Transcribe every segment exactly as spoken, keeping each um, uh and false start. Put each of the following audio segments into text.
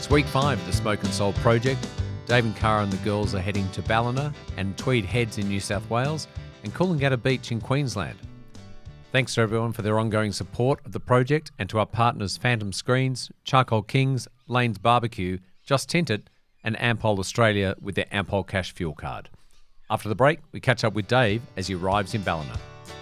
week five of the Smoke and Soul project. Dave and Cara and the girls are heading to Ballina and Tweed Heads in New South Wales and Coolangatta Beach in Queensland. Thanks to everyone for their ongoing support of the project and to our partners Phantom Screens, Charcoal Kings, Lane's Barbecue, Just Tinted and Ampol Australia with their Ampol Cash Fuel Card. After the break, we catch up with Dave as he arrives in Ballina.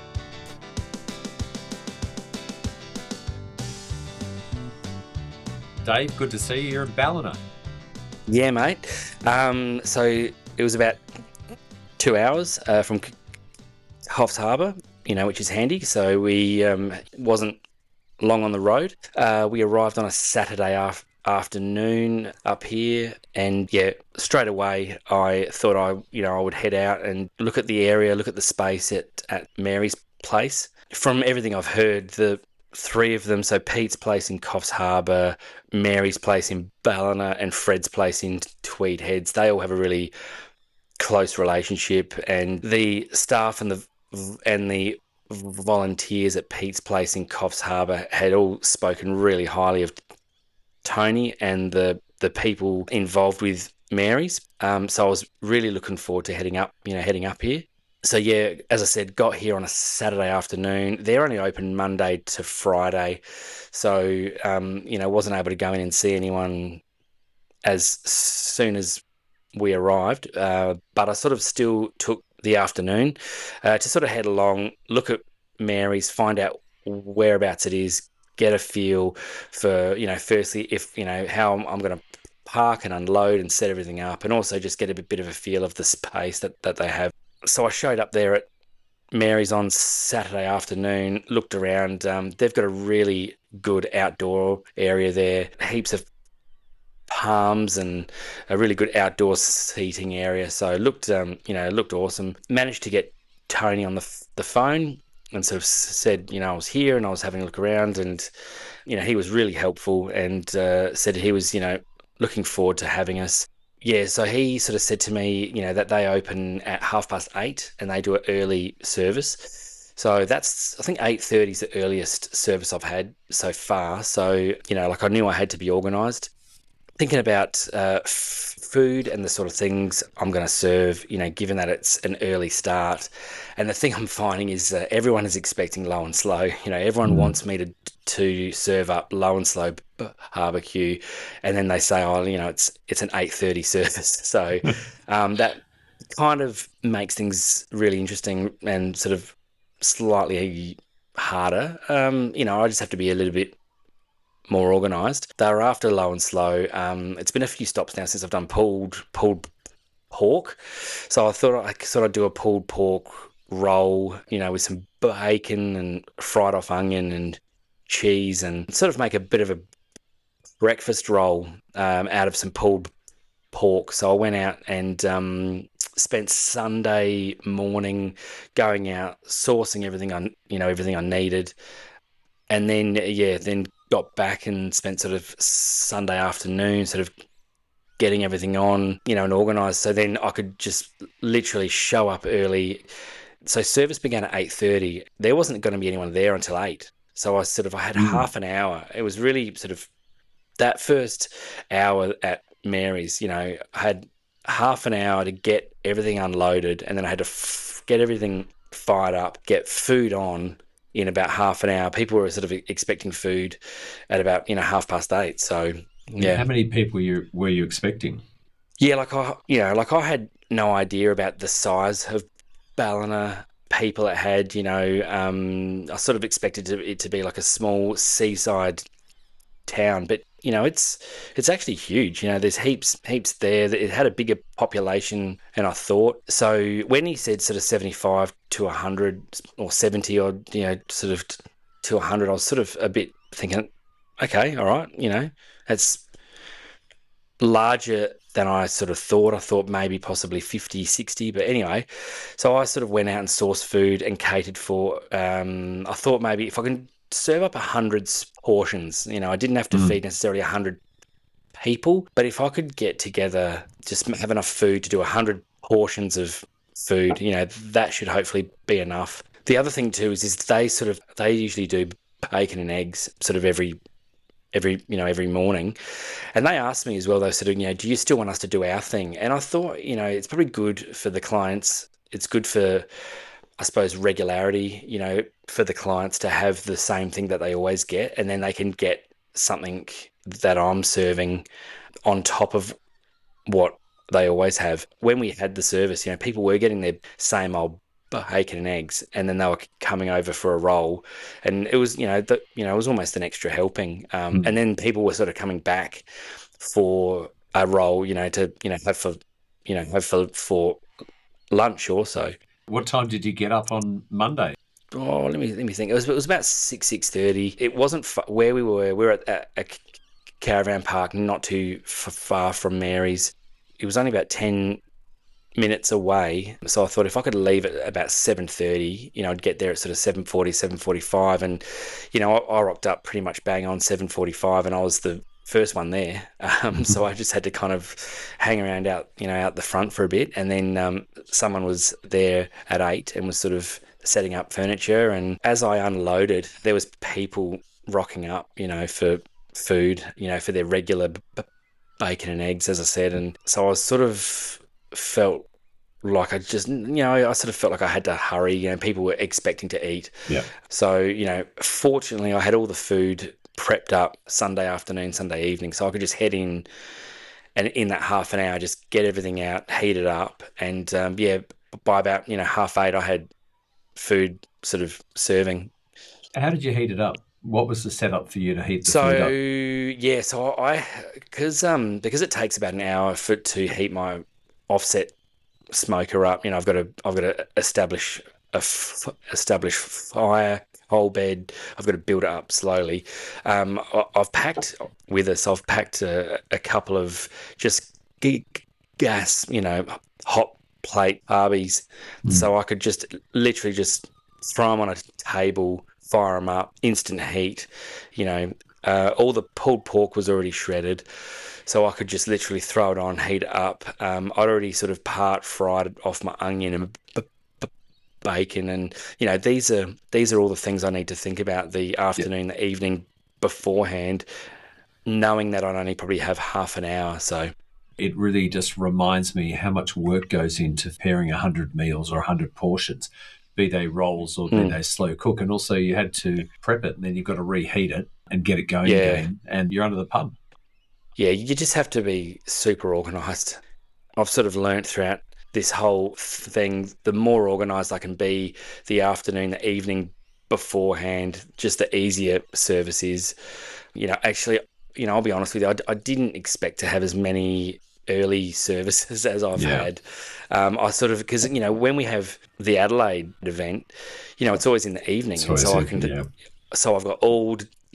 Dave, good to see you here in Ballina. Yeah, mate. Um, so it was about two hours uh, from Coffs Harbour, you know, which is handy. So we um, wasn't long on the road. Uh, we arrived on a Saturday af- afternoon up here, and yeah, straight away I thought I, you know, I would head out and look at the area, look at the space at at Mary's place. From everything I've heard, the three of them, so Pete's place in Coffs Harbour, Mary's place in Ballina and Fred's place in Tweed Heads, they all have a really close relationship, and the staff and the and the volunteers at Pete's place in Coffs Harbour had all spoken really highly of Tony and the the people involved with Mary's. Um, so I was really looking forward to heading up, you know, heading up here. So yeah, as I said, got here on a Saturday afternoon. They're only open Monday to Friday, so um, you know, wasn't able to go in and see anyone as soon as we arrived. Uh, but I sort of still took the afternoon uh, to sort of head along, look at Mary's, find out whereabouts it is, get a feel for, you know, firstly if you know how I'm, I'm going to park and unload and set everything up, and also just get a bit of a feel of the space that that they have. So I showed up there at Mary's on Saturday afternoon, looked around. Um, they've got a really good outdoor area there, heaps of palms and a really good outdoor seating area. So it looked, um, you know, it looked awesome. Managed to get Tony on the f- the phone and sort of said, you know, I was here and I was having a look around, and you know, he was really helpful and uh, said he was, you know, looking forward to having us. Yeah, so he sort of said to me, you know, that they open at half past eight and they do an early service. So that's, I think eight thirty is the earliest service I've had so far. So, you know, like I knew I had to be organised. Thinking about uh, f- food and the sort of things I'm going to serve, you know, given that it's an early start. And the thing I'm finding is uh, everyone is expecting low and slow. You know, everyone mm. wants me to to serve up low and slow b- barbecue, and then they say, oh, you know, it's it's an eight thirty service. So um, that kind of makes things really interesting and sort of slightly harder. Um, you know, I just have to be a little bit more organised. They were after low and slow. Um, it's been a few stops now since I've done pulled pulled pork, so I thought I sort of do a pulled pork roll, you know, with some bacon and fried off onion and cheese, and sort of make a bit of a breakfast roll um, out of some pulled pork. So I went out and um, spent Sunday morning going out, sourcing everything I, you know, everything I needed, and then yeah, then got back and spent sort of Sunday afternoon sort of getting everything on, you know, and organised. So then I could just literally show up early. So service began at eight thirty. There wasn't going to be anyone there until eight. So I sort of, I had mm. half an hour. It was really sort of that first hour at Mary's, you know, I had half an hour to get everything unloaded, and then I had to f- get everything fired up, get food on in about half an hour. People were sort of expecting food at about, you know, half past eight. So, yeah. How many people you were you expecting? Yeah, like I, you know, like I had no idea about the size of Ballina people it had, you know. Um, I sort of expected to, it to be like a small seaside town, but you know, it's it's actually huge. You know, there's heaps heaps there. It had a bigger population than I thought. So when he said sort of seventy-five to one hundred or seventy or, you know, sort of to one hundred, I was sort of a bit thinking, okay, all right, you know, it's larger than I sort of thought. I thought maybe possibly fifty, sixty, but anyway, so I sort of went out and sourced food and catered for, um, I thought maybe if I can serve up a hundred portions, you know, I didn't have to mm. feed necessarily a hundred people, but if I could get together, just have enough food to do a hundred portions of food, you know, that should hopefully be enough. The other thing too is, is they sort of, they usually do bacon and eggs sort of every every you know every morning. And they asked me as well, they said, you know, do you still want us to do our thing? And I thought, you know, it's probably good for the clients. It's good for, I suppose, regularity, you know, for the clients to have the same thing that they always get, and then they can get something that I'm serving on top of what they always have. When we had the service, you know, people were getting their same old bacon and eggs, and then they were coming over for a roll, and it was, you know, the, you know, it was almost an extra helping. Um, Mm. And then people were sort of coming back for a roll, you know, to you know have for, you know, have for for lunch also. What time did you get up on Monday? Oh, let me let me think. It was it was about six six thirty. It wasn't fa- where we were. We were at a, a caravan park not too f- far from Mary's. It was only about ten minutes away, so I thought if I could leave at about seven thirty, you know, I'd get there at sort of seven forty, seven forty-five, and you know, I, I rocked up pretty much bang on seven forty-five, and I was the first one there. Um, so I just had to kind of hang around out, you know, out the front for a bit, and then um, someone was there at eight and was sort of setting up furniture. And as I unloaded, there was people rocking up, you know, for food, you know, for their regular b- bacon and eggs, as I said. And so I was sort of felt like I just, you know, I sort of felt like I had to hurry. You know, people were expecting to eat. Yeah. So, you know, fortunately, I had all the food prepped up Sunday afternoon, Sunday evening, so I could just head in, and in that half an hour, just get everything out, heat it up, and um, yeah, by about, you know, half eight, I had food sort of serving. How did you heat it up? What was the setup for you to heat the So food up? yeah, so I because um because it takes about an hour for to heat my offset smoker up. You know, I've got to I've got to establish a f- establish fire, whole bed. I've got to build it up slowly. Um, I, I've packed with us. I've packed a, a couple of just g- gas, you know, hot plate Barbies, Mm. so I could just literally just throw them on a table, fire them up, instant heat. You know, uh, all the pulled pork was already shredded, so I could just literally throw it on, heat it up. Um, I'd already sort of part fried off my onion and b- b- bacon, and you know, these are these are all the things I need to think about the afternoon, the evening beforehand, knowing that I'd only probably have half an hour. So It really just reminds me how much work goes into preparing one hundred meals or one hundred portions, be they rolls or be Mm. they slow cook. And also you had to prep it, and then you've got to reheat it and get it going Yeah. again, and you're under the pump. yeah, you just have to be super organised. I've sort of learnt throughout this whole thing, the more organised I can be the afternoon, the evening beforehand, just the easier service is. You know, actually, you know, I'll be honest with you, I, I didn't expect to have as many early services as I've Yeah. had. Um, I sort of, because, you know, when we have the Adelaide event, you know, it's always in the evening. So and so I it's- can, yeah. so I've got all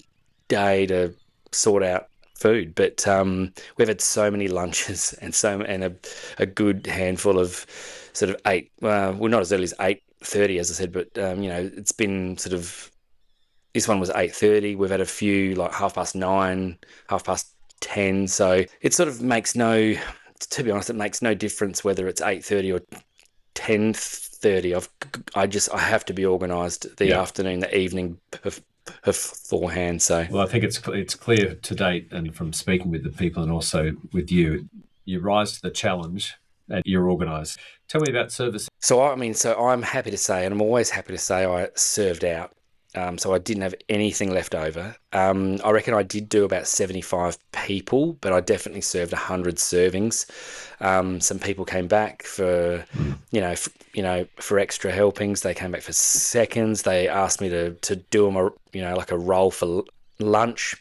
day to sort out food. But um, we've had so many lunches and so and a, a good handful of sort of eight. Uh, well, not as early as eight thirty, as I said, but um, you know, it's been sort of. This one was eight thirty. We've had a few like half past nine, half past ten. So it sort of makes no. To be honest, it makes no difference whether it's eight thirty or ten thirty. I've I just I have to be organised the Yeah. afternoon, the evening bef- beforehand. So. Well, I think it's it's clear to date, and from speaking with the people and also with you, you rise to the challenge and you're organised. Tell me about service. So I mean, so I'm happy to say, and I'm always happy to say, I served out. Um, so I didn't have anything left over. Um, I reckon I did do about seventy-five people, but I definitely served one hundred servings. Um, some people came back for, you know, f- you know, for extra helpings. They came back for seconds. They asked me to to do them, a, you know, like a roll for l- lunch.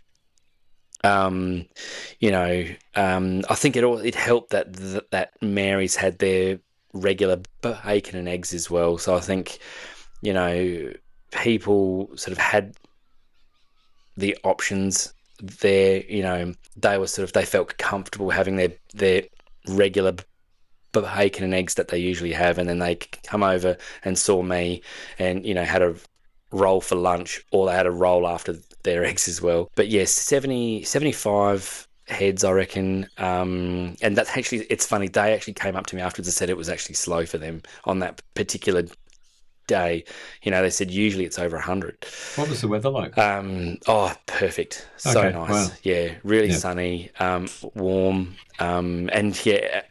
Um, you know, um, I think it all it helped that th- that Mary's had their regular bacon and eggs as well. So I think, you know, people sort of had the options there. You know, they were sort of they felt comfortable having their their regular bacon and eggs that they usually have, and then they come over and saw me, and you know, had a roll for lunch, or they had a roll after their eggs as well. But yes, seventy, seventy-five heads, I reckon. Um, and that's actually, it's funny, they actually came up to me afterwards and said it was actually slow for them on that particular day, you know, they said usually it's over one hundred. What was the weather like? Um, oh, perfect. So Okay, nice. wow. Yeah, really Yeah. sunny, um, warm, um, and yeah.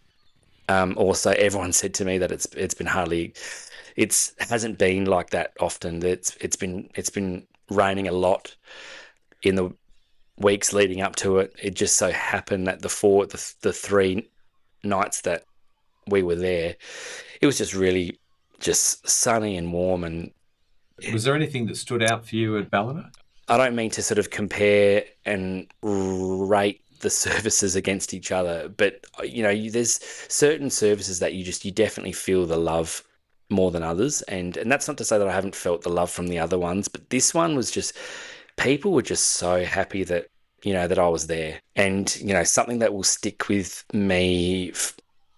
Um, also, everyone said to me that it's it's been hardly, it's hasn't been like that often. It's it's been it's been raining a lot in the weeks leading up to it. It just so happened that the four the the three nights that we were there, it was just really just sunny and warm. And Was there anything that stood out for you at Ballina? I don't mean to sort of compare and rate the services against each other, but you know, you, there's certain services that you just you definitely feel the love more than others, and and that's not to say that I haven't felt the love from the other ones, but this one was just people were just so happy that you know that I was there, and you know something that will stick with me. f-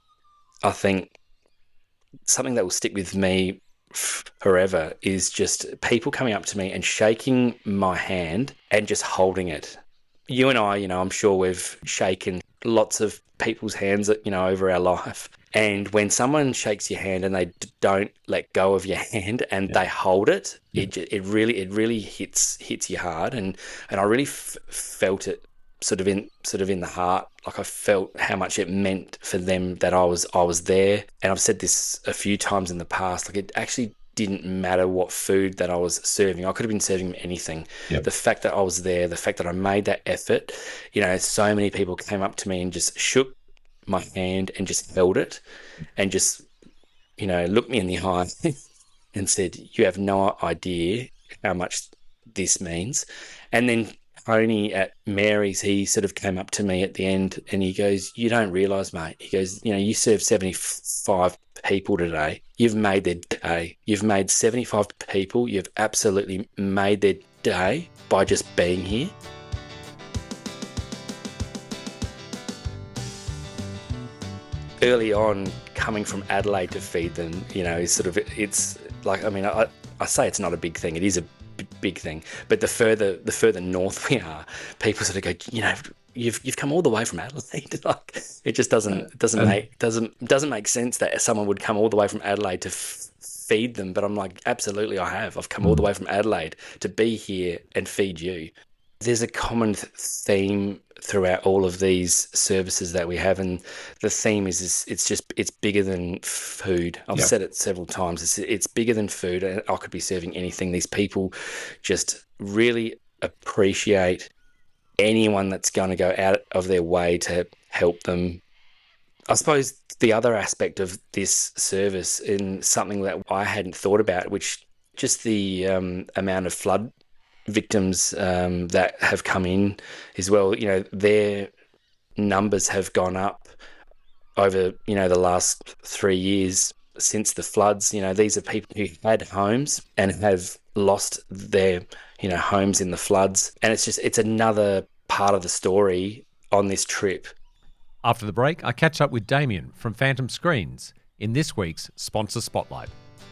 I think something that will stick with me f- forever is just people coming up to me and shaking my hand and just holding it. You and I, you know, I'm sure we've shaken lots of people's hands, you know, over our life. And when someone shakes your hand and they d- don't let go of your hand and Yeah. they hold it, Yeah. it ju- it really it really hits hits you hard. And and I really f- felt it sort of in sort of in the heart. Like I felt how much it meant for them that I was I was there. And I've said this a few times in the past. Like it actually didn't matter what food that I was serving. I could have been serving them anything. Yep. The fact that I was there, the fact that I made that effort, you know, so many people came up to me and just shook my hand and just held it and just, you know, looked me in the eye and said, "You have no idea how much this means." And then Tony at Mary's, he sort of came up to me at the end and he goes, "You don't realise, mate." He goes, "You know, you served seventy-five people today. You've made their day. You've made seventy-five people. You've absolutely made their day by just being here." Early on, coming from Adelaide to feed them, you know, is sort of, it's like, I mean, I, I say it's not a big thing. It is a b- big thing. But the further the further north we are, people sort of go, you know, you've you've come all the way from Adelaide. Like it just doesn't it doesn't Um, make doesn't doesn't make sense that someone would come all the way from Adelaide to f- feed them. But I'm like, absolutely, I have. I've come all the way from Adelaide to be here and feed you. There's a common th- theme throughout all of these services that we have, and the theme is, is it's just it's bigger than food. I've Yep. said it several times. It's it's bigger than food, and I could be serving anything. These people just really appreciate anyone that's going to go out of their way to help them. I suppose the other aspect of this service, in something that I hadn't thought about, which just the um, amount of flood victims um, that have come in as well. You know, their numbers have gone up over, you know, the last three years since the floods. You know, these are people who had homes and have lost their, you know, homes in the floods. And it's just, it's another part of the story on this trip. After the break, I catch up with Damien from Phantom Screens in this week's Sponsor Spotlight.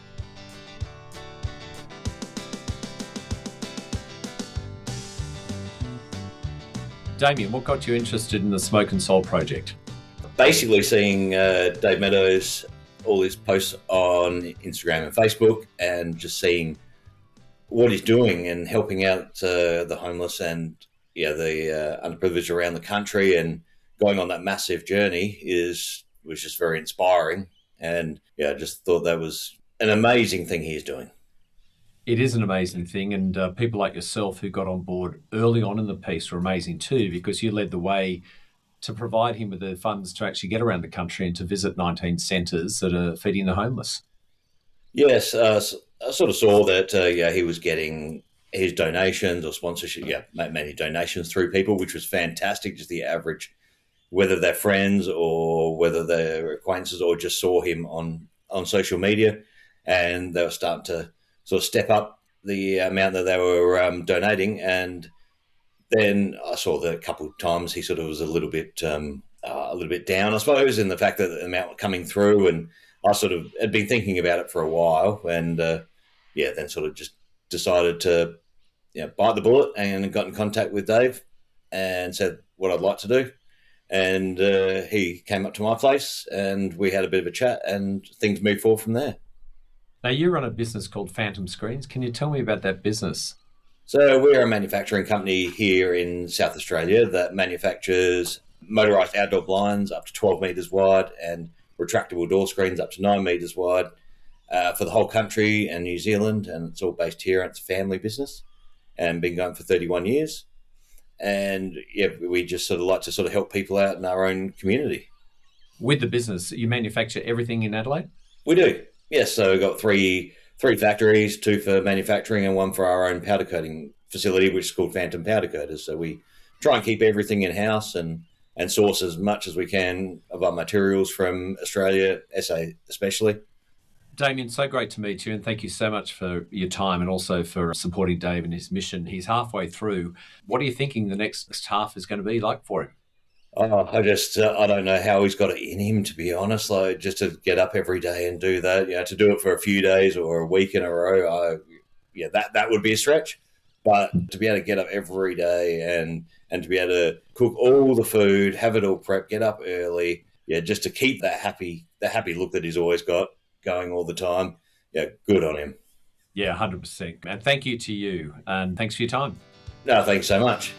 Damien, what got you interested in the Smoke and Soul project? Basically seeing uh, Dave Meadows, all his posts on Instagram and Facebook, and just seeing what he's doing and helping out uh, the homeless and yeah the uh, underprivileged around the country, and going on that massive journey is was just very inspiring. And yeah, I just thought that was an amazing thing he's doing. It is an amazing thing, and uh, people like yourself who got on board early on in the piece were amazing too, because you led the way to provide him with the funds to actually get around the country and to visit nineteen centres that are feeding the homeless. Yes, uh, I sort of saw that. Uh, yeah, he was getting his donations or sponsorship. Yeah, many donations through people, which was fantastic. Just the average, whether they're friends or whether they're acquaintances or just saw him on on social media, and they were starting to sort of step up the amount that they were um, donating. And then I saw that a couple of times he sort of was a little bit um, uh, a little bit down, I suppose, in the fact that the amount coming through. And I sort of had been thinking about it for a while, and uh, yeah, then sort of just decided to you know, bite the bullet and got in contact with Dave and said what I'd like to do. And uh, he came up to my place and we had a bit of a chat and things moved forward from there. Now, you run a business called Phantom Screens. Can you tell me about that business? So we're a manufacturing company here in South Australia that manufactures motorised outdoor blinds up to twelve metres wide and retractable door screens up to nine metres wide uh, for the whole country and New Zealand. And it's all based here. It's a family business and been going for thirty-one years. And yeah, we just sort of like to sort of help people out in our own community. With the business, you manufacture everything in Adelaide? We do. Yes. So we've got three three factories, two for manufacturing and one for our own powder coating facility, which is called Phantom Powder Coaters. So we try and keep everything in-house and, and source as much as we can of our materials from Australia, S A especially. Damien, so great to meet you, and thank you so much for your time and also for supporting Dave and his mission. He's halfway through. What are you thinking the next half is going to be like for him? Oh, I just, uh, I don't know how he's got it in him, to be honest. Like, just to get up every day and do that, you know, to do it for a few days or a week in a row, I, yeah, that, that would be a stretch. But to be able to get up every day and, and to be able to cook all the food, have it all prepped, get up early, yeah, just to keep that happy, that happy look that he's always got going all the time, yeah, good on him. Yeah, one hundred percent. And thank you to you, and thanks for your time. No, thanks so much.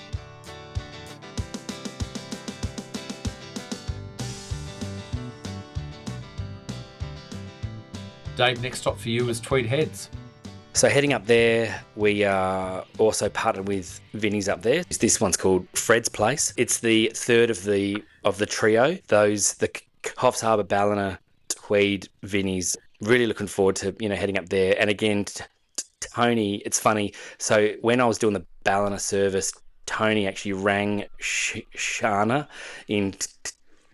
Dave, next stop for you is Tweed Heads. So heading up there, we are also partnered with Vinnie's up there. This one's called Fred's Place. It's the third of the of the trio. Those the Coffs Harbour, Ballina, Tweed, Vinnie's. Really looking forward to you know heading up there. And again, t- t- Tony, it's funny. So when I was doing the Ballina service, Tony actually rang Sh- Shana in t- t-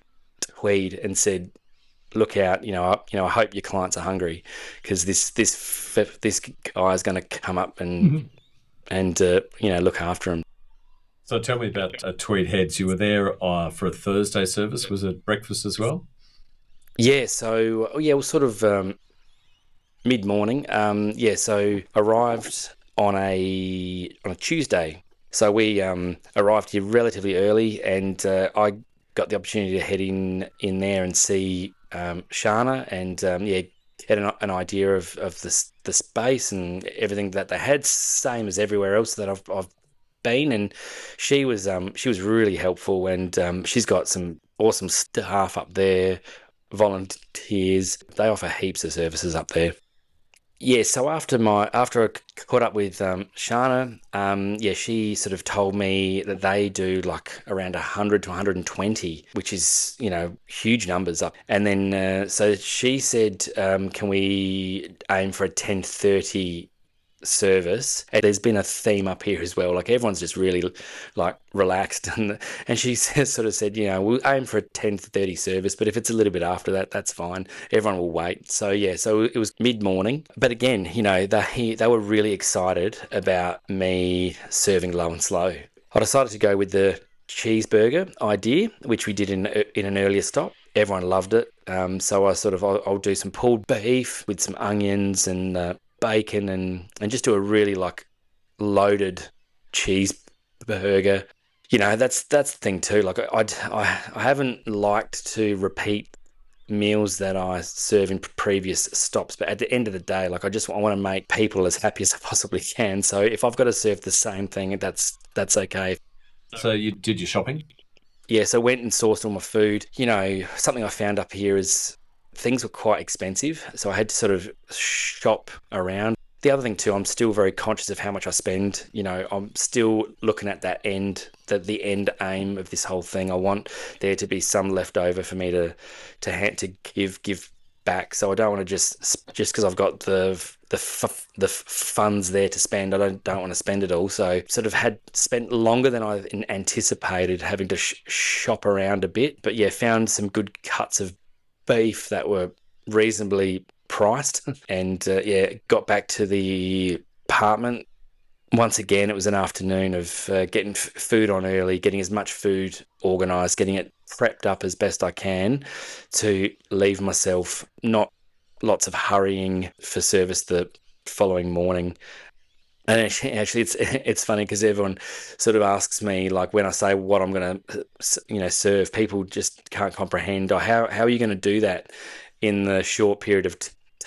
Tweed and said, look out, you know, I, you know, I hope your clients are hungry because this this this guy is going to come up and mm-hmm. and uh, you know look after him. So tell me about uh, Tweed Heads. You were there uh, for a Thursday service. Was it breakfast as well? Yeah. So oh, yeah, it was sort of um, mid morning. Um, yeah. So arrived on a on a Tuesday. So we um, arrived here relatively early, and uh, I got the opportunity to head in in there and see um, Shana and um, yeah, get an, an idea of of the the space and everything that they had, same as everywhere else that I've I've been. And she was um she was really helpful, and um, she's got some awesome staff up there, volunteers. They offer heaps of services up there. Yeah, so after my after I caught up with um, Shana, um, yeah, she sort of told me that they do like around one hundred to one hundred twenty, which is, you know, huge numbers up. And then uh, so she said, um, can we aim for a ten thirty service? And there's been a theme up here as well. Like everyone's just really like relaxed, and and she sort of said, you know, we'll aim for a ten thirty service, but if it's a little bit after that, that's fine. Everyone will wait. So yeah, so it was mid morning, but again, you know, they they were really excited about me serving low and slow. I decided to go with the cheeseburger idea, which we did in in an earlier stop. Everyone loved it. Um, so I sort of I'll, I'll do some pulled beef with some onions and uh, bacon and, and just do a really like loaded cheeseburger. You know, that's that's the thing too. Like I I I haven't liked to repeat meals that I serve in previous stops, but at the end of the day, like I just I want to make people as happy as I possibly can. So if I've got to serve the same thing, that's that's okay. So you did your shopping? Yeah, so went and sourced all my food. You know, something I found up here is things were quite expensive, so I had to sort of shop around. The other thing too, I'm still very conscious of how much I spend. You know, I'm still looking at that end, that the end aim of this whole thing. I want there to be some left over for me to to hand, to give give back. So I don't want to just just because I've got the the f- the funds there to spend, I don't don't want to spend it all. So sort of had spent longer than I anticipated, having to sh- shop around a bit. But yeah, found some good cuts of beef that were reasonably priced, and uh, yeah, got back to the apartment. Once again, it was an afternoon of uh, getting f- food on early, getting as much food organised, getting it prepped up as best I can to leave myself not lots of hurrying for service the following morning. And actually, actually it's it's funny because everyone sort of asks me, like when I say what I'm going to, you know, serve, people just can't comprehend. Oh, how how are you going to do that in the short period of t-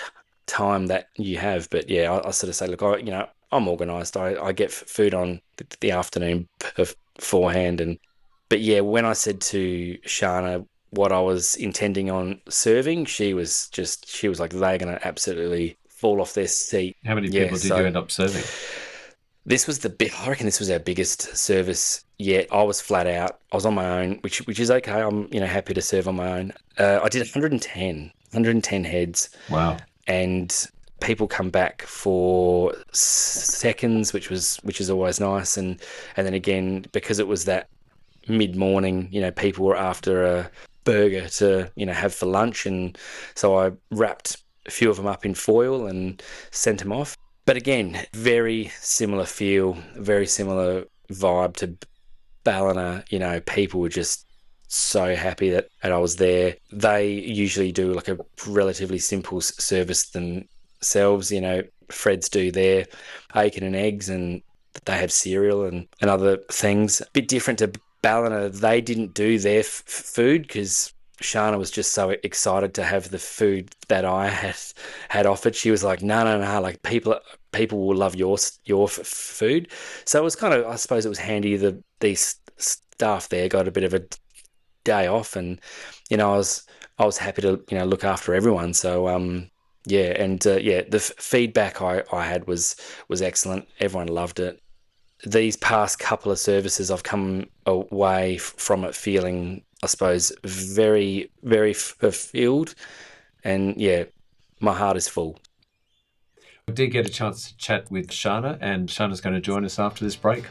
time that you have. But yeah, I, I sort of say, look, I, you know, I'm organised. I, I get food on the, the afternoon beforehand. And but yeah, when I said to Shana what I was intending on serving, she was just she was like, they're going to absolutely fall off their seat. How many yeah, people did so, you end up serving? This was the big, I reckon this was our biggest service yet. I was flat out. I was on my own, which which is okay. I'm you know happy to serve on my own. Uh, I did one hundred ten, one hundred ten heads. Wow. And people come back for seconds, which was which is always nice. And and then again, because it was that mid morning, you know, people were after a burger to you know have for lunch, and so I wrapped a few of them up in foil and sent them off. But again, very similar feel, very similar vibe to Ballina. You know, people were just so happy that, that I was there. They usually do like a relatively simple service themselves. You know, Fred's do their bacon and eggs, and they have cereal and, and other things. A bit different to Ballina. They didn't do their f- food because Shana was just so excited to have the food that I had had offered. She was like, no, no, no, like people people will love your your f- food. So it was kind of, I suppose it was handy that these staff there got a bit of a day off, and you know I was I was happy to you know look after everyone. So um yeah, and uh, yeah, the f- feedback I, I had was was excellent. Everyone loved it. These past couple of services, I've come away from it feeling, I suppose, very, very fulfilled. And yeah, my heart is full. I did get a chance to chat with Shana, and Shana's going to join us after this break.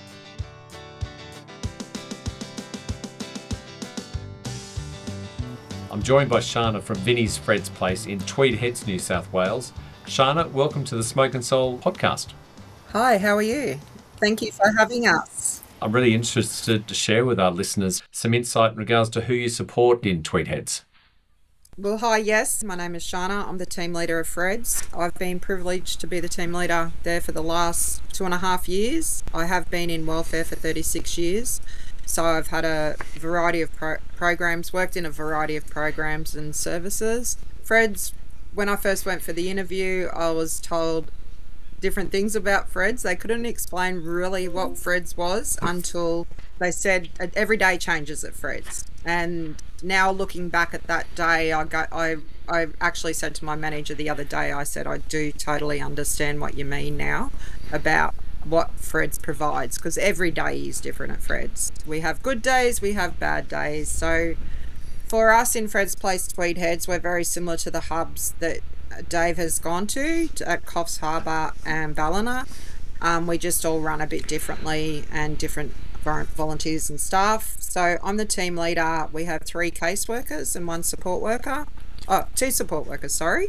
I'm joined by Shana from Vinnie's Fred's Place in Tweed Heads, New South Wales. Shana, welcome to the Smoke and Soul podcast. Hi, how are you? Thank you for having us. I'm really interested to share with our listeners some insight in regards to who you support in Tweed Heads. Well, hi, yes, my name is Shana. I'm the team leader of Fred's. I've been privileged to be the team leader there for the last two and a half years. I have been in welfare for thirty-six years. So I've had a variety of pro- programs, worked in a variety of programs and services. Fred's, when I first went for the interview, I was told different things about Fred's. They couldn't explain really what Fred's was until they said every day changes at Fred's. And now looking back at that day, I got, I I actually said to my manager the other day, I said, I do totally understand what you mean now about what Fred's provides, because every day is different at Fred's. We have good days, we have bad days. So for us in Fred's Place Tweed Heads, we're very similar to the hubs that Dave has gone to, to at Coffs Harbour and Ballina. Um, we just all run a bit differently, and different volunteers and staff. So I'm the team leader. We have three caseworkers and one support worker. Oh, two support workers, sorry.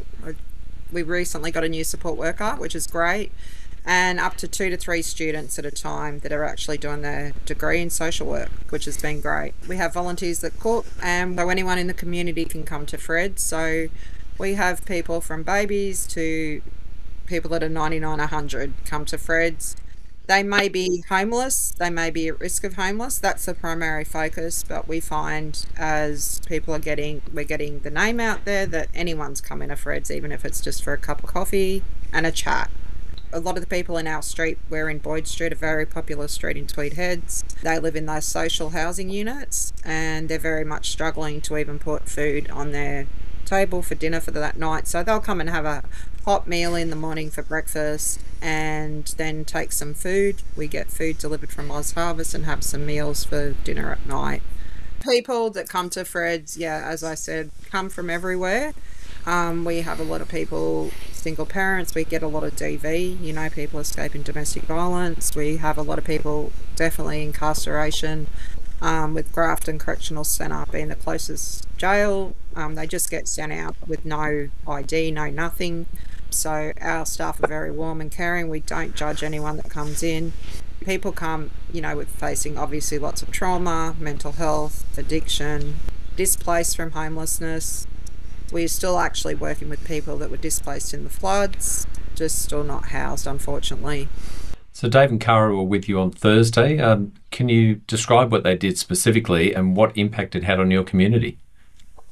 We recently got a new support worker, which is great. And up to two to three students at a time that are actually doing their degree in social work, which has been great. We have volunteers that cook, and so anyone in the community can come to Fred. So we have people from babies to people that are ninety-nine, one hundred come to Fred's. They may be homeless, they may be at risk of homeless. That's the primary focus, but we find as people are getting, we're getting the name out there that anyone's coming to Fred's, even if it's just for a cup of coffee and a chat. A lot of the people in our street, we're in Boyd Street, a very popular street in Tweed Heads. They live in those social housing units, and they're very much struggling to even put food on their table for dinner for that night. So they'll come and have a hot meal in the morning for breakfast, and then take some food. We get food delivered from Oz Harvest and have some meals for dinner at night. People that come to Fred's, yeah, as I said, come from everywhere. Um, we have a lot of people, single parents. We get a lot of D V, you know, people escaping domestic violence. We have a lot of people definitely incarceration, um, with Grafton Correctional Centre being the closest jail. Um, they just get sent out with no I D, no nothing. So our staff are very warm and caring. We don't judge anyone that comes in. People come, you know, with facing obviously lots of trauma, mental health, addiction, displaced from homelessness. We're still actually working with people that were displaced in the floods, just still not housed, unfortunately. So Dave and Cara were with you on Thursday. Um, can you describe what they did specifically and what impact it had on your community?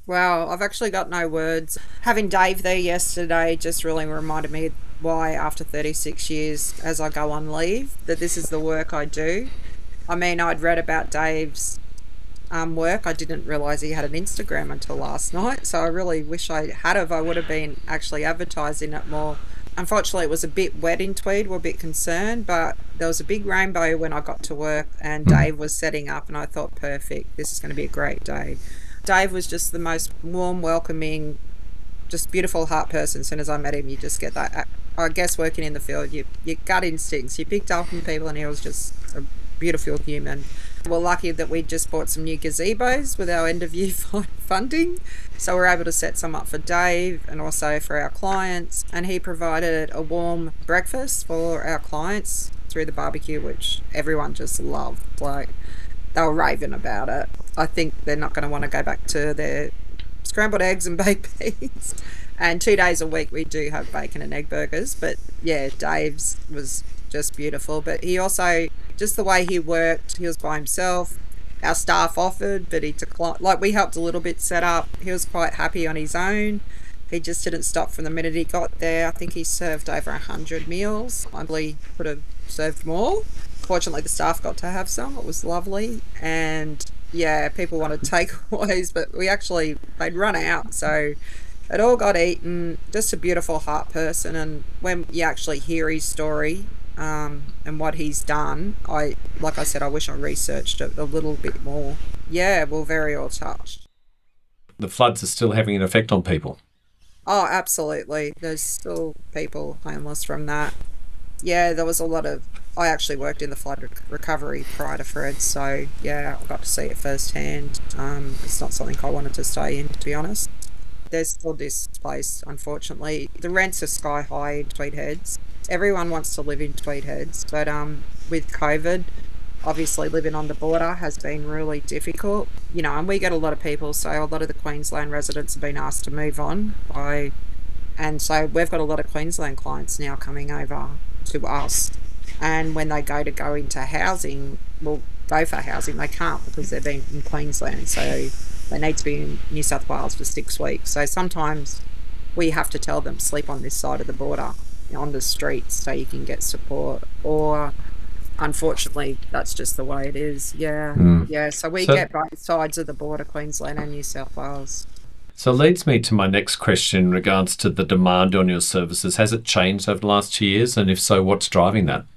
Wow, I've actually got no words. Having Dave there yesterday just really reminded me why, after thirty-six years, as I go on leave, that this is the work I do. I mean, I'd read about Dave's um, work. I didn't realise he had an Instagram until last night, so I really wish I had have. I would have been actually advertising it more. Unfortunately, it was a bit wet in Tweed. We're a bit concerned, but there was a big rainbow when I got to work, and Dave was setting up, and I thought, perfect, this is going to be a great day. Dave was just the most warm, welcoming, just beautiful heart person. As soon as I met him, you just get that. I guess working in the field, you, your gut instincts, you picked up on people, and he was just a beautiful human. We're lucky that we just bought some new gazebos with our end of year funding, so we're able to set some up for Dave and also for our clients, and he provided a warm breakfast for our clients through the barbecue, which everyone just loved. Like, they were raving about it. I think they're not going to want to go back to their scrambled eggs and baked beans. And two days a week we do have bacon and egg burgers, but yeah, Dave's was just beautiful. But he also, just the way he worked, he was by himself. Our staff offered, but he declined. Like, we helped a little bit set up. He was quite happy on his own. He just didn't stop from the minute he got there. I think he served over a hundred meals. I believe he could have served more. Fortunately, the staff got to have some. It was lovely. And yeah, people wanted takeaways, but we actually, they'd run out. So it all got eaten. Just a beautiful heart person. And when you actually hear his story, um, and what he's done, I, like I said, I wish I researched it a little bit more. Yeah, we're very all touched. The floods are still having an effect on people. Oh, absolutely. There's still people homeless from that. Yeah, there was a lot of, I actually worked in the flood rec- recovery prior to Fred, so yeah, I got to see it firsthand. Um, it's not something I wanted to stay in, to be honest. There's still displaced, unfortunately. The rents are sky high in Tweed Heads. Everyone wants to live in Tweed Heads, but um, with COVID, obviously living on the border has been really difficult. You know, and we get a lot of people, so a lot of the Queensland residents have been asked to move on by, and so we've got a lot of Queensland clients now coming over to us. And when they go to go into housing, well, go for housing, they can't because they've been in Queensland, so they need to be in New South Wales for six weeks. So sometimes we have to tell them, sleep on this side of the border, on the streets, so you can get support. Or unfortunately, that's just the way it is. Yeah, mm. yeah. So we so, get both sides of the border, Queensland and New South Wales. So leads me to my next question in regards to the demand on your services. Has it changed over the last two years? And if so, what's driving that?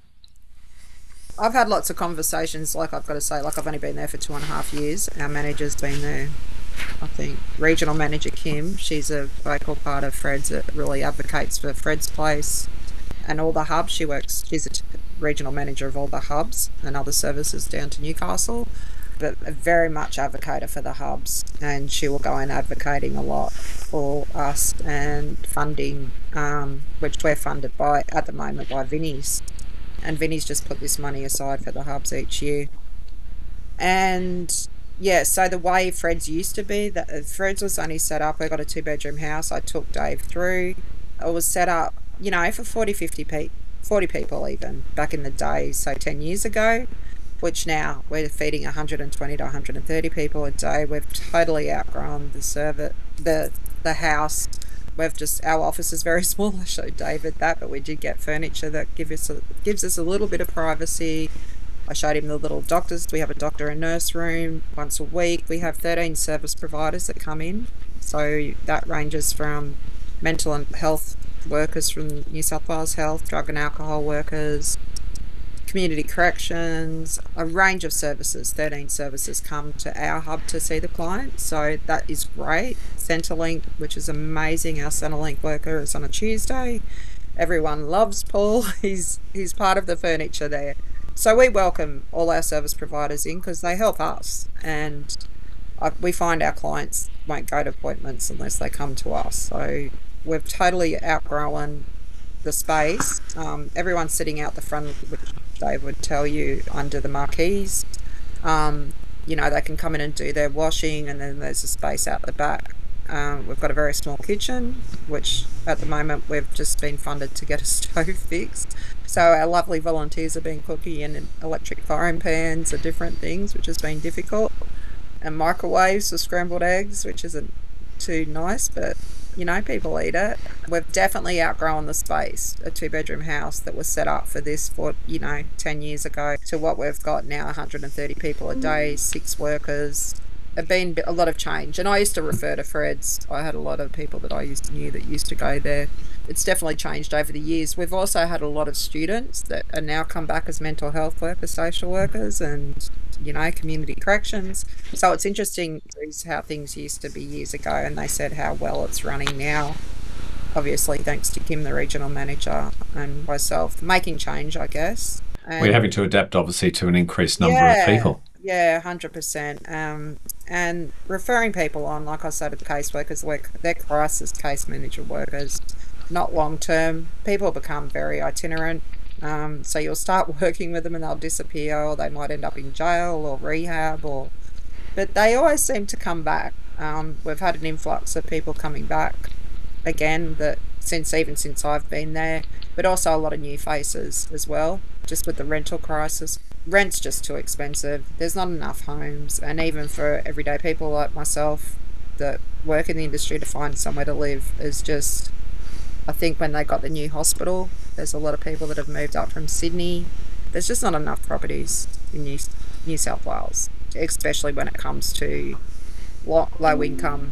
I've had lots of conversations, like I've got to say, like I've only been there for two and a half years. Our manager's been there, I think. Regional manager Kim, she's a vocal part of Fred's that really advocates for Fred's Place and all the hubs. She works, she's a regional manager of all the hubs and other services down to Newcastle, but a very much advocator for the hubs, and she will go in advocating a lot for us and funding, um, which we're funded by at the moment by Vinnie's. And Vinnie's just put this money aside for the hubs each year. And yeah, so the way Fred's used to be, that Fred's was only set up, we got a two bedroom house, I took Dave through. It was set up, you know, for forty, fifty people, forty people even, back in the day, so ten years ago, which now we're feeding one hundred twenty to one hundred thirty people a day. We've totally outgrown the server, the the house. We've just, our office is very small. I showed David that, but we did get furniture that give us a, gives us a little bit of privacy. I showed him the little doctors. We have a doctor and nurse room once a week. We have thirteen service providers that come in. So that ranges from mental and health workers from New South Wales Health, drug and alcohol workers, community corrections, a range of services. thirteen services come to our hub to see the client, so that is great. Centrelink, which is amazing, our Centrelink worker is on a Tuesday. Everyone loves Paul. He's he's part of the furniture there. So we welcome all our service providers in because they help us, and I, we find our clients won't go to appointments unless they come to us. So we've totally outgrown the space. Um, everyone's sitting out the front, which Dave would tell you, under the marquees. Um, you know, they can come in and do their washing, and then there's a space out the back. Um, we've got a very small kitchen, which at the moment we've just been funded to get a stove fixed. So our lovely volunteers have been cooking in electric frying pans and different things, which has been difficult. And microwaves for scrambled eggs, which is a too nice, but you know, people eat it. We've definitely outgrown the space, a two bedroom house that was set up for this for, you know, ten years ago to what we've got now, one hundred thirty people a day, six workers. There's been a lot of change. And I used to refer to Fred's. I had a lot of people that I used to knew that used to go there. It's definitely changed over the years. We've also had a lot of students that are now come back as mental health workers, social workers, and, you know, community corrections. So it's interesting is how things used to be years ago, and they said how well it's running now. Obviously, thanks to Kim, the regional manager, and myself, making change, I guess. And We're having to adapt, obviously, to an increased number yeah, of people. Yeah, one hundred percent. Um, and referring people on, like I said, to the caseworkers, work, they're crisis case manager workers, not long-term. People become very itinerant. Um, so you'll start working with them and they'll disappear, or they might end up in jail or rehab, or but they always seem to come back. Um, we've had an influx of people coming back again that since even since I've been there, but also a lot of new faces as well, just with the rental crisis. Rent's just too expensive. There's not enough homes, and even for everyday people like myself that work in the industry, to find somewhere to live is just, I think when they got the new hospital, there's a lot of people that have moved up from Sydney. There's just not enough properties in New, New South Wales, especially when it comes to low, low income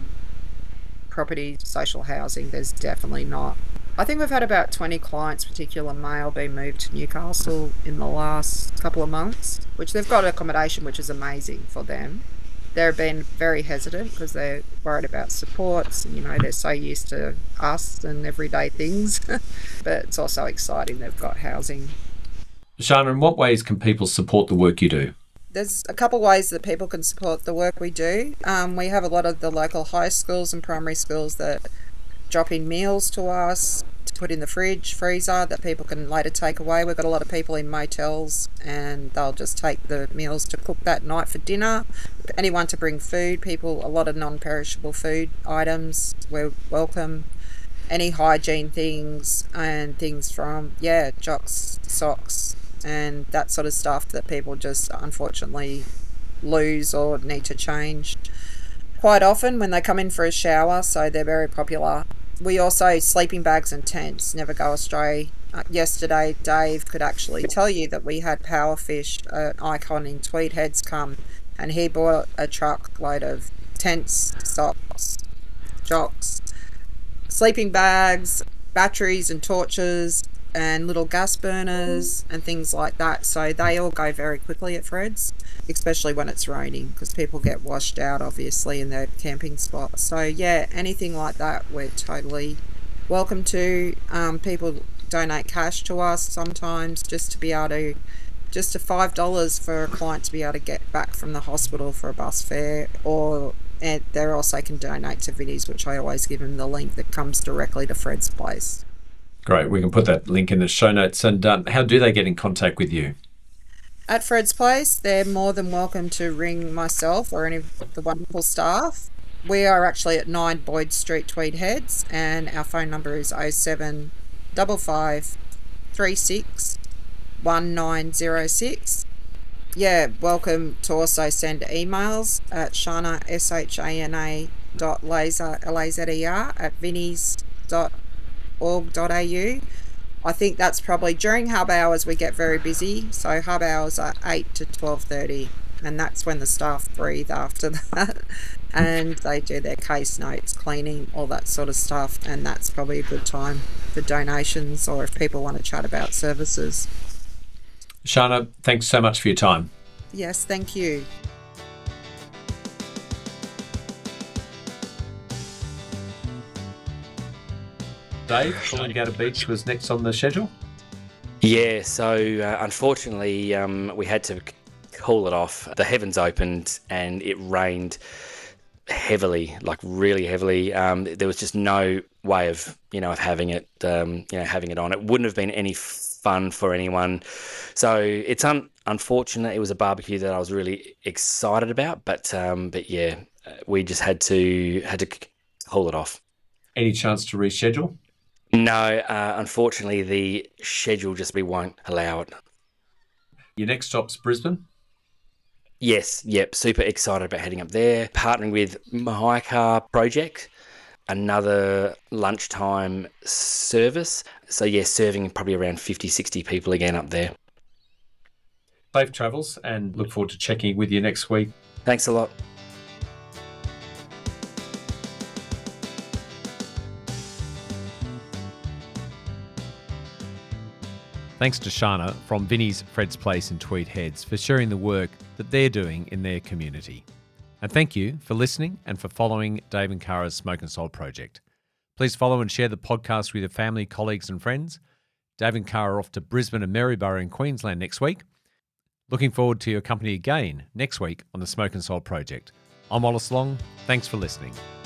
property, social housing. There's definitely not. I think we've had about twenty clients, particular male, being moved to Newcastle in the last couple of months, which they've got accommodation, which is amazing for them. They've been very hesitant because they're worried about supports, and, you know, they're so used to us and everyday things. But it's also exciting they've got housing. Shana, in what ways can people support the work you do? There's a couple of ways that people can support the work we do. Um, we have a lot of the local high schools and primary schools that drop in meals to us to put in the fridge, freezer, that people can later take away. We've got a lot of people in motels and they'll just take the meals to cook that night for dinner. Anyone to bring food, people, a lot of non-perishable food items, we're welcome. Any hygiene things and things from, yeah, jocks, socks, and that sort of stuff that people just unfortunately lose or need to change quite often when they come in for a shower, so they're very popular. We also, sleeping bags and tents never go astray. Uh, yesterday, Dave could actually tell you that we had Powerfish, an icon in Tweed Heads, come, and he bought a truckload of tents, socks, jocks, sleeping bags, batteries and torches, and little gas burners and things like that. So they all go very quickly at Fred's, especially when it's raining, because people get washed out, obviously, in their camping spots. So, yeah, anything like that, we're totally welcome to. Um, people donate cash to us sometimes just to be able to, just to five dollars for a client to be able to get back from the hospital for a bus fare, or and they also can donate to Vinnie's, which I always give them the link that comes directly to Fred's place. Great. We can put that link in the show notes. And um, how do they get in contact with you? At Fred's place, they're more than welcome to ring myself or any of the wonderful staff. We are actually at nine Boyd Street, Tweed Heads, and our phone number is oh seven five five three six one nine oh six. Yeah, welcome to also send emails at Shana, S H A N A dot laser, L A Z E R, at vinnies dot org dot a u. I think that's probably during hub hours we get very busy, so hub hours are eight to twelve thirty, and that's when the staff breathe after that and they do their case notes, cleaning, all that sort of stuff, and that's probably a good time for donations or if people want to chat about services. Shana, thanks so much for your time. Yes, thank you. Dave, Coolangatta Beach was next on the schedule. Yeah, so uh, unfortunately, um, we had to call it off. The heavens opened and it rained heavily, like really heavily. Um, there was just no way of, you know, of having it, um, you know, having it on. It wouldn't have been any fun for anyone. So it's un- unfortunate. It was a barbecue that I was really excited about, but um, but yeah, we just had to had to call it off. Any chance to reschedule? No, uh, unfortunately, the schedule just we won't allow it. Your next stop's Brisbane? Yes, yep, super excited about heading up there, partnering with Mahaicar Project. another lunchtime service. So yeah, serving probably around fifty, sixty people again up there. Safe travels, and look forward to checking with you next week. Thanks a lot. Thanks to Shana from Vinnie's Fred's Place in Tweed Heads for sharing the work that they're doing in their community. And thank you for listening and for following Dave and Kara's Smoke and Soul project. Please follow and share the podcast with your family, colleagues and friends. Dave and Kara are off to Brisbane and Maryborough in Queensland next week. Looking forward to your company again next week on the Smoke and Soul project. I'm Wallace Long. Thanks for listening.